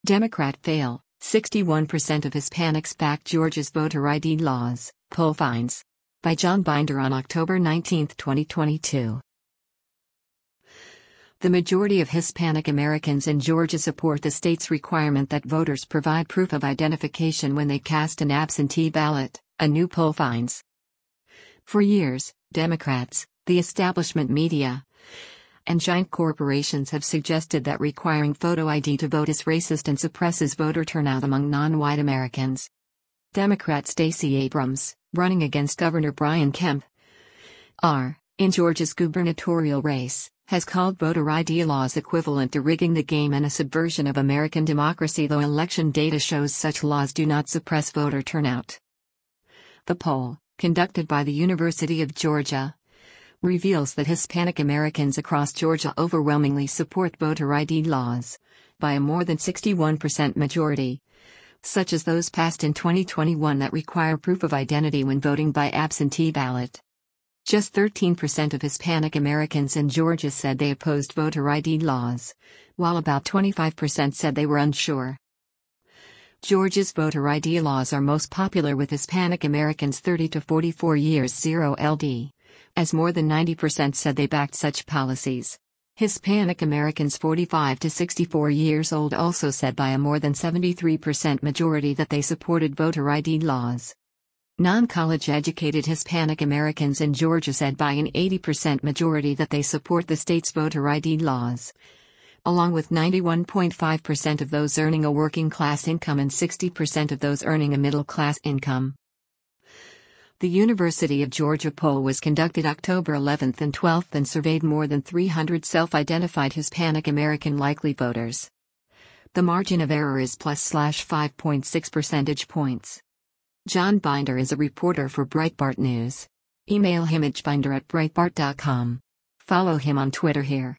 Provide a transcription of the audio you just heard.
Democrat fail, 61% of Hispanics back Georgia's voter ID laws, poll finds. By John Binder on October 19, 2022. The majority of Hispanic Americans in Georgia support the state's requirement that voters provide proof of identification when they cast an absentee ballot, a new poll finds. For years, Democrats, the establishment media, and giant corporations have suggested that requiring photo ID to vote is racist and suppresses voter turnout among non-white Americans. Democrat Stacey Abrams, running against Governor Brian Kemp, in Georgia's gubernatorial race, has called voter ID laws equivalent to rigging the game and a subversion of American democracy, though election data shows such laws do not suppress voter turnout. The poll, conducted by the University of Georgia, reveals that Hispanic Americans across Georgia overwhelmingly support voter ID laws, by a more than 61% majority, such as those passed in 2021 that require proof of identity when voting by absentee ballot. Just 13% of Hispanic Americans in Georgia said they opposed voter ID laws, while about 25% said they were unsure. Georgia's voter ID laws are most popular with Hispanic Americans 30 to 44 years 0 LD, as more than 90% said they backed such policies. Hispanic Americans 45 to 64 years old also said by a more than 73% majority that they supported voter ID laws. Non-college educated Hispanic Americans in Georgia said by an 80% majority that they support the state's voter ID laws, along with 91.5% of those earning a working class income and 60% of those earning a middle class income. The University of Georgia poll was conducted October 11 and 12 and surveyed more than 300 self-identified Hispanic American likely voters. The margin of error is +/5.6 percentage points. John Binder is a reporter for Breitbart News. Email him at binder@breitbart.com. Follow him on Twitter here.